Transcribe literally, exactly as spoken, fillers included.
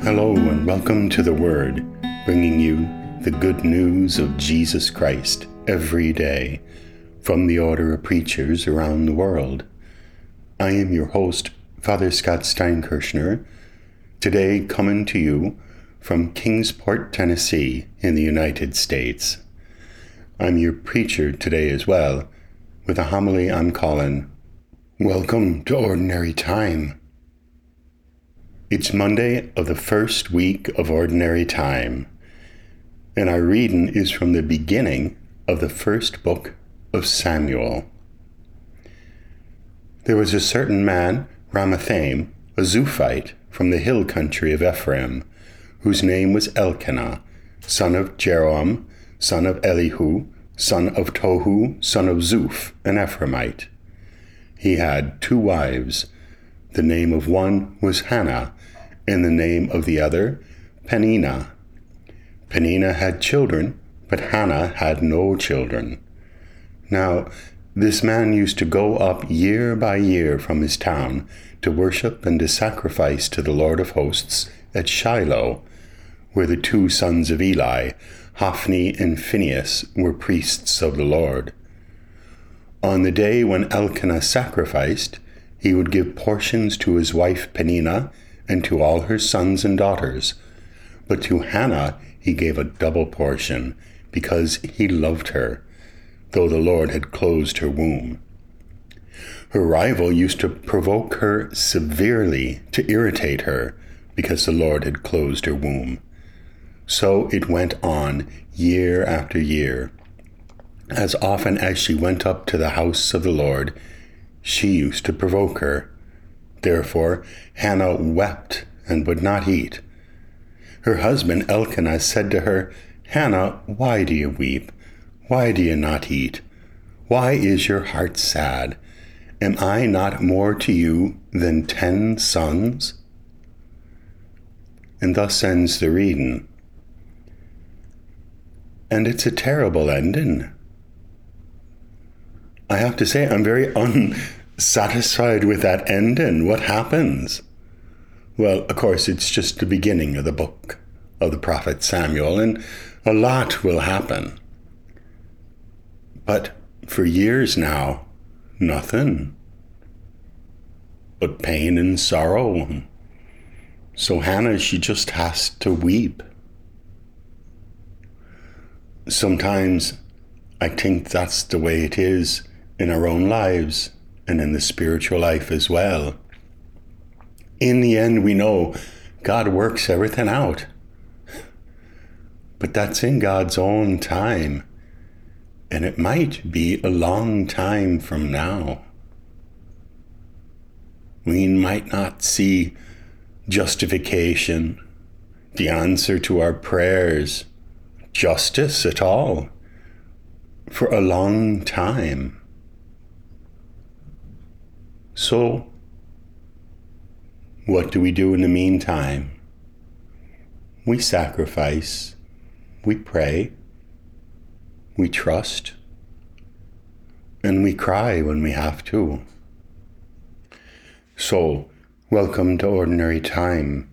Hello and welcome to The Word, bringing you the good news of Jesus Christ every day from the Order of Preachers around the world. I am your host, Father Scott Steinkirchner, today coming to you from Kingsport, Tennessee in the United States. I'm your preacher today as well, with a homily I'm calling, Welcome to Ordinary Time. It's Monday of the first week of Ordinary Time, and our reading is from the beginning of the first book of Samuel. There was a certain man, Ramathaim, a Zuphite, from the hill country of Ephraim, whose name was Elkanah, son of Jeroham, son of Elihu, son of Tohu, son of Zuph, an Ephraimite. He had two wives. The name of one was Hannah, and the name of the other, Peninnah. Peninnah had children, but Hannah had no children. Now, this man used to go up year by year from his town to worship and to sacrifice to the Lord of hosts at Shiloh, where the two sons of Eli, Hophni and Phinehas, were priests of the Lord. On the day when Elkanah sacrificed, he would give portions to his wife Peninnah and to all her sons and daughters. But to Hannah he gave a double portion, because he loved her, though the Lord had closed her womb. Her rival used to provoke her severely to irritate her, because the Lord had closed her womb. So it went on year after year. As often as she went up to the house of the Lord, she used to provoke her. Therefore Hannah wept and would not eat. Her husband Elkanah said to her, Hannah, why do you weep? Why do you not eat? Why is your heart sad? Am I not more to you than ten sons? And thus ends the reading. And it's a terrible ending. I have to say, I'm very unsatisfied with that ending. What happens? Well, of course, it's just the beginning of the book of the prophet Samuel, and a lot will happen. But for years now, nothing but pain and sorrow. So Hannah, she just has to weep. Sometimes I think that's the way it is in our own lives and in the spiritual life as well. In the end, we know God works everything out. But that's in God's own time. And it might be a long time from now. We might not see justification, the answer to our prayers, justice at all, for a long time. So, what do we do in the meantime? We sacrifice, we pray, we trust, and we cry when we have to. So, welcome to Ordinary Time.